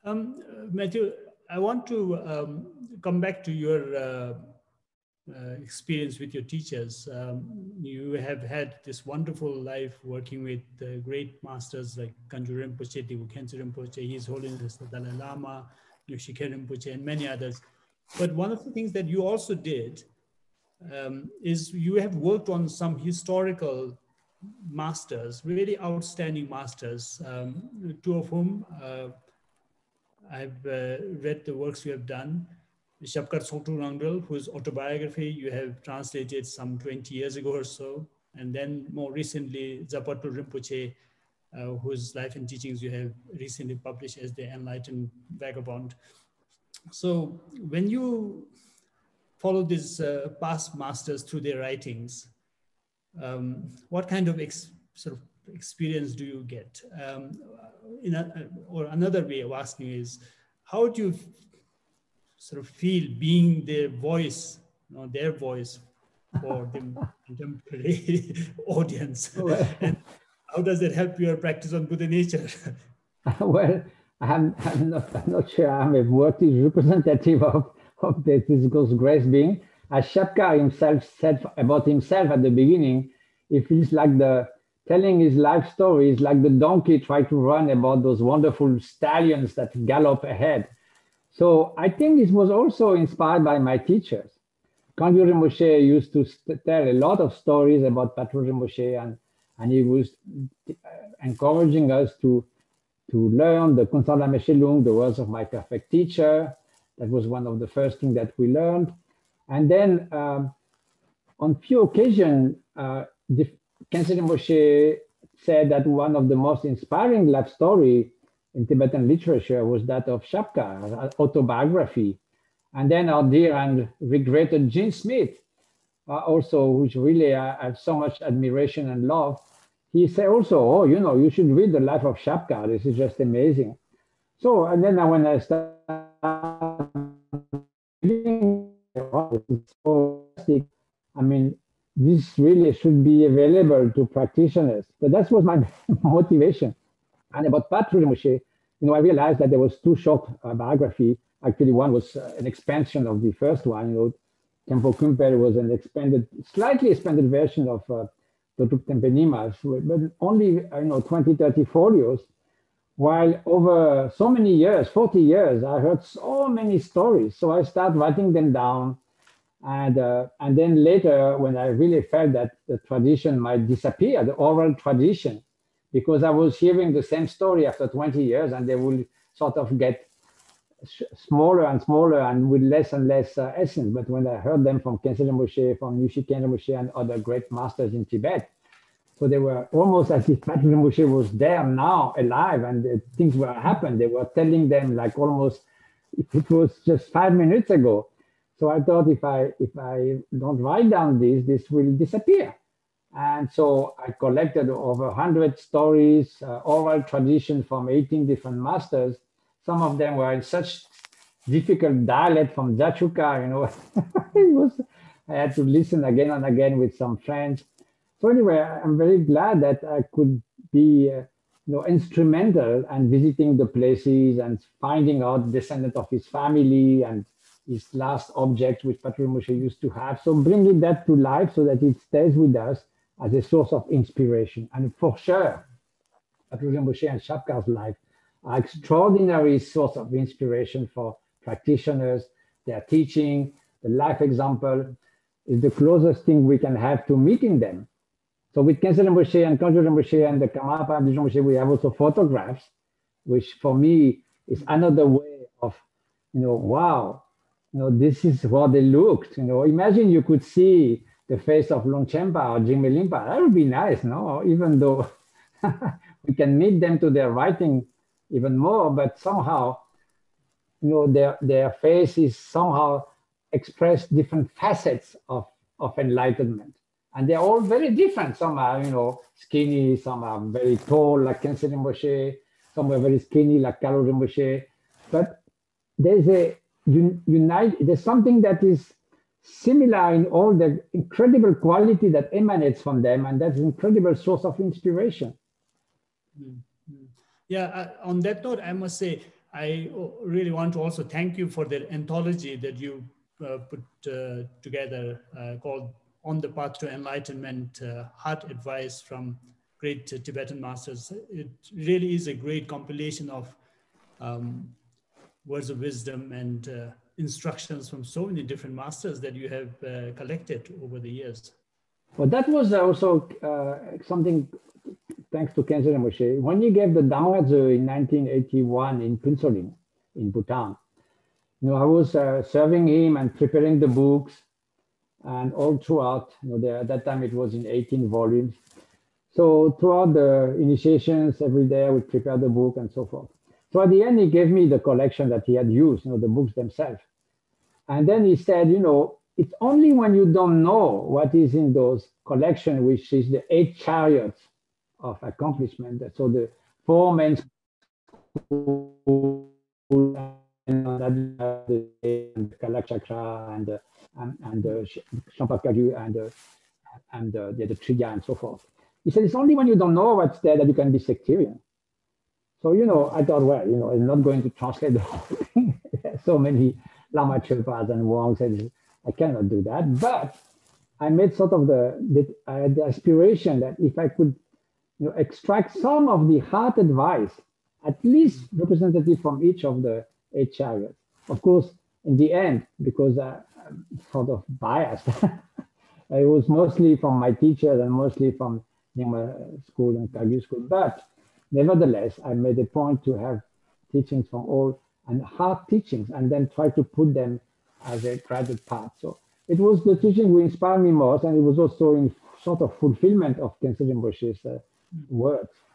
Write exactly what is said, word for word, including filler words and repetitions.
Um, Matthew, I want to um, come back to your uh, uh, experience with your teachers. Um, you have had this wonderful life working with uh, great masters like Kangyur Rinpoche, Dilgo Khyentse Rinpoche, His Holiness the Dalai Lama, Yoshike Rinpoche, and many others. But one of the things that you also did um, is you have worked on some historical masters, really outstanding masters, um, two of whom uh, I've uh, read the works you have done. Shabkar Tsongtrul Rangdral, whose autobiography you have translated some twenty years ago or so. And then more recently, Zapatul Rinpoche, uh, whose life and teachings you have recently published as The Enlightened Vagabond. So when you follow these uh, past masters through their writings, um, what kind of ex sort of experience do you get? Um, in a, or another way of asking is, how do you sort of feel being their voice, you know, their voice for the contemporary audience? Well, and how does that help your practice on Buddha nature? well, I'm, I'm, not, I'm not sure I'm a worthy representative of, of the physical grace being. As Shabkar himself said about himself at the beginning, he feels like the telling his life story is like the donkey trying to run about those wonderful stallions that gallop ahead. So I think it was also inspired by my teachers. Kangyur Rinpoche used to tell a lot of stories about Patrul Rinpoche, and, and he was encouraging us to, to learn the Kunsar Lamé Shelung, the words of my perfect teacher. That was one of the first things that we learned. And then um, on few occasions, uh, Khyentse Rinpoche said that one of the most inspiring life story in Tibetan literature was that of Shabkar, autobiography. And then our dear and regretted Gene Smith, uh, also, which really I have so much admiration and love. He said also, oh, you know, you should read the life of Shabkar. This is just amazing. So, and then when I started reading, I mean, this really should be available to practitioners. So that was my motivation. And about Patrul Rinpoche, you know, I realized that there was two short uh, biography. Actually, one was uh, an expansion of the first one. You know, Khenpo Kumpel was an expanded, slightly expanded version of uh, Dodrup Tempe Nimas, but only, uh, you know, twenty, thirty folios. While over so many years, forty years, I heard so many stories. So I started writing them down. And, uh, and then later, when I really felt that the tradition might disappear, the oral tradition, because I was hearing the same story after twenty years, and they will sort of get smaller and smaller and with less and less uh, essence. But when I heard them from Khyentse Rinpoche, from Yushiken Rinpoche, and other great masters in Tibet, so they were almost as if Patrul Rinpoche was there now, alive, and uh, things were happening. They were telling them like almost, it was just five minutes ago. So I thought if I if I don't write down this, this will disappear. And so I collected over one hundred stories, uh, oral tradition from eighteen different masters. Some of them were in such difficult dialect from Jachuka, you know. It was, I had to listen again and again with some friends. So anyway, I'm very glad that I could be uh, you know, instrumental and visiting the places and finding out descendant of his family and his last object which Patrul Rinpoche used to have. So bringing that to life so that it stays with us as a source of inspiration. And for sure, Patrul Rinpoche and Shabkar's life are extraordinary source of inspiration for practitioners. Their teaching, the life example is the closest thing we can have to meeting them. So with Khyentse Rinpoche and Kangyur Rinpoche and the Karmapa and Rinpoche, we have also photographs, which for me is another way of, you know, wow, you know, this is how they looked. You know, imagine you could see the face of Longchenpa or Jigme Limpa. That would be nice, no? Even though we can meet them to their writing even more, but somehow, you know, their their face is somehow express different facets of, of enlightenment. And they're all very different. Some are, you know, skinny, some are very tall, like Khyentse Rinpoche, some are very skinny, like Kalo Rinpoche. But there's a un, unite, there's something that is similar in all the incredible quality that emanates from them, and that's an incredible source of inspiration. Mm-hmm. Yeah, uh, on that note, I must say, I really want to also thank you for the anthology that you uh, put uh, together uh, called On the Path to Enlightenment, uh, Heart Advice from Great Tibetan Masters. It really is a great compilation of um, words of wisdom and uh, instructions from so many different masters that you have uh, collected over the years. Well, that was also uh, something, thanks to Khyentse Rinpoche. When he gave the Dhamma in nineteen eighty-one in Phuntsholing, in Bhutan, you know, I was uh, serving him and preparing the books, and all throughout, you know, the, at that time it was in eighteen volumes. So throughout the initiations, every day I would prepare the book and so forth. So at the end, he gave me the collection that he had used, you know, the books themselves. And then he said, you know, it's only when you don't know what is in those collections, which is the eight chariots of accomplishment. So the four main schools, and the Kalak Chakra, and the and, and the Champa Kagyu, and the and the, the, the Triya, and so forth. He said, it's only when you don't know what's there that you can be sectarian. So, you know, I thought, well, you know, I'm not going to translate the whole thing. So many Lama Chilpas and Wong said, I cannot do that. But I made sort of the, the, I had the aspiration that if I could, you know, extract some of the heart advice, at least representative from each of the eight chariots. Of course, in the end, because uh, I'm sort of biased, it was mostly from my teachers and mostly from Nyingma school and Kagyu school. But nevertheless, I made a point to have teachings from all and hard teachings, and then try to put them as a guided path. So it was the teaching who inspired me most, and it was also in sort of fulfillment of Khyentse Rinpoche's uh, words.